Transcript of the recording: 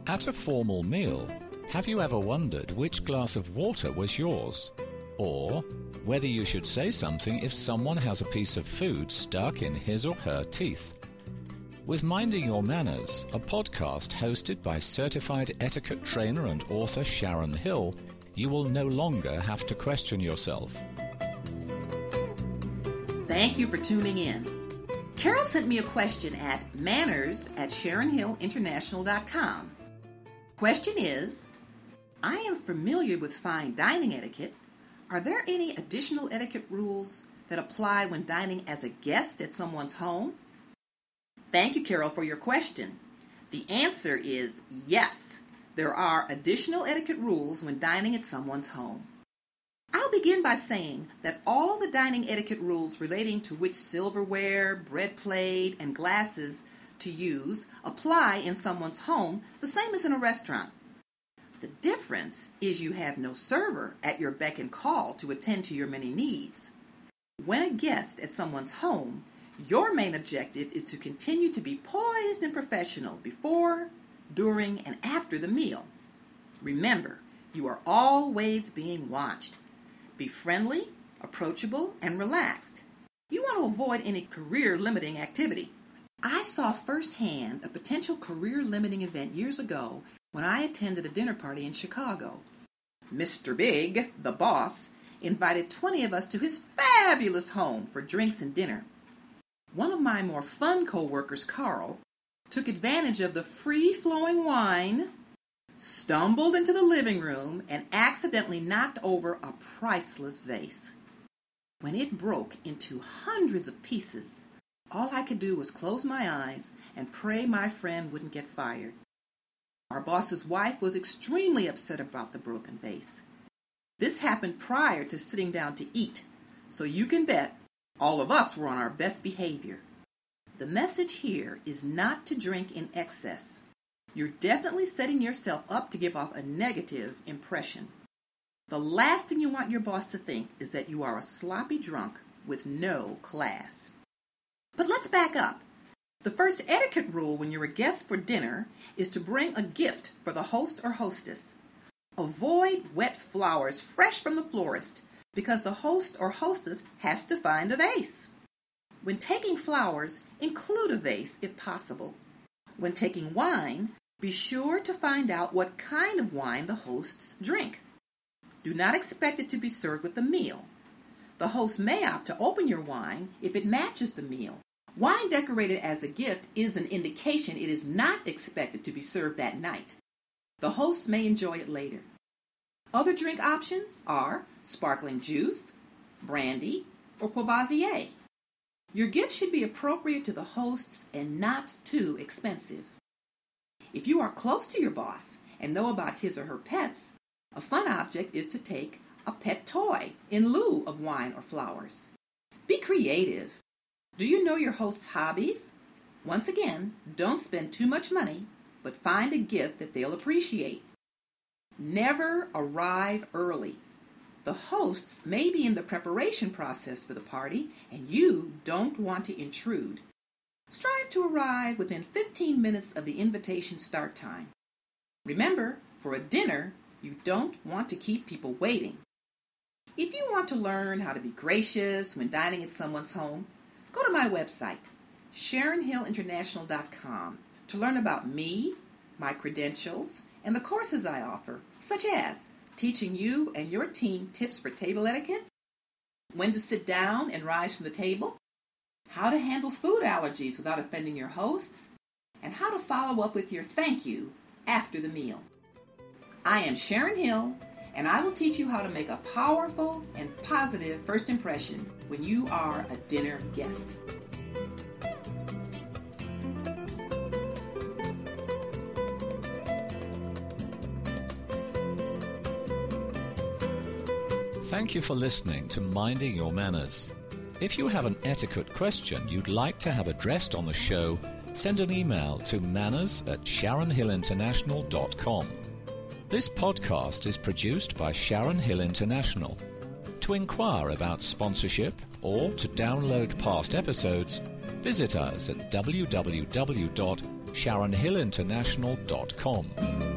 At a formal meal, have you ever wondered which glass of water was yours? Or whether you should say something if someone has a piece of food stuck in his or her teeth? With Minding Your Manners, a podcast hosted by certified etiquette trainer and author Sharon Hill, you will no longer have to question yourself. Thank you for tuning in. Carol sent me a question at manners@SharonHillInternational.com. Question is, I am familiar with fine dining etiquette. Are there any additional etiquette rules that apply when dining as a guest at someone's home? Thank you, Carol, for your question. The answer is yes. There are additional etiquette rules when dining at someone's home. I'll begin by saying that all the dining etiquette rules relating to which silverware, bread plate, and glasses to use apply in someone's home the same as in a restaurant. The difference is you have no server at your beck and call to attend to your many needs. When a guest at someone's home, your main objective is to continue to be poised and professional before, during, and after the meal. Remember, you are always being watched. Be friendly, approachable, and relaxed. You want to avoid any career-limiting activity. I saw firsthand a potential career-limiting event years ago when I attended a dinner party in Chicago. Mr. Big, the boss, invited 20 of us to his fabulous home for drinks and dinner. One of my more fun co-workers, Carl, took advantage of the free-flowing wine, stumbled into the living room, and accidentally knocked over a priceless vase. When it broke into hundreds of pieces, all I could do was close my eyes and pray my friend wouldn't get fired. Our boss's wife was extremely upset about the broken vase. This happened prior to sitting down to eat, so you can bet all of us were on our best behavior. The message here is not to drink in excess. You're definitely setting yourself up to give off a negative impression. The last thing you want your boss to think is that you are a sloppy drunk with no class. But let's back up. The first etiquette rule when you're a guest for dinner is to bring a gift for the host or hostess. Avoid wet flowers fresh from the florist because the host or hostess has to find a vase. When taking flowers, include a vase if possible. When taking wine, be sure to find out what kind of wine the hosts drink. Do not expect it to be served with the meal. The host may opt to open your wine if it matches the meal. Wine decorated as a gift is an indication it is not expected to be served that night. The hosts may enjoy it later. Other drink options are sparkling juice, brandy, or Courvoisier. Your gift should be appropriate to the hosts and not too expensive. If you are close to your boss and know about his or her pets, a fun object is to take a pet toy in lieu of wine or flowers. Be creative. Do you know your host's hobbies? Once again, don't spend too much money, but find a gift that they'll appreciate. Never arrive early. The hosts may be in the preparation process for the party, and you don't want to intrude. Strive to arrive within 15 minutes of the invitation start time. Remember, for a dinner, you don't want to keep people waiting. If you want to learn how to be gracious when dining at someone's home, go to my website, SharonHillInternational.com, to learn about me, my credentials, and the courses I offer, such as teaching you and your team tips for table etiquette, when to sit down and rise from the table, how to handle food allergies without offending your hosts, and how to follow up with your thank you after the meal. I am Sharon Hill, and I will teach you how to make a powerful and positive first impression when you are a dinner guest. Thank you for listening to Minding Your Manners. If you have an etiquette question you'd like to have addressed on the show, send an email to manners@SharonHillInternational.com. This podcast is produced by Sharon Hill International. To inquire about sponsorship or to download past episodes, Visit us at www.sharonhillinternational.com.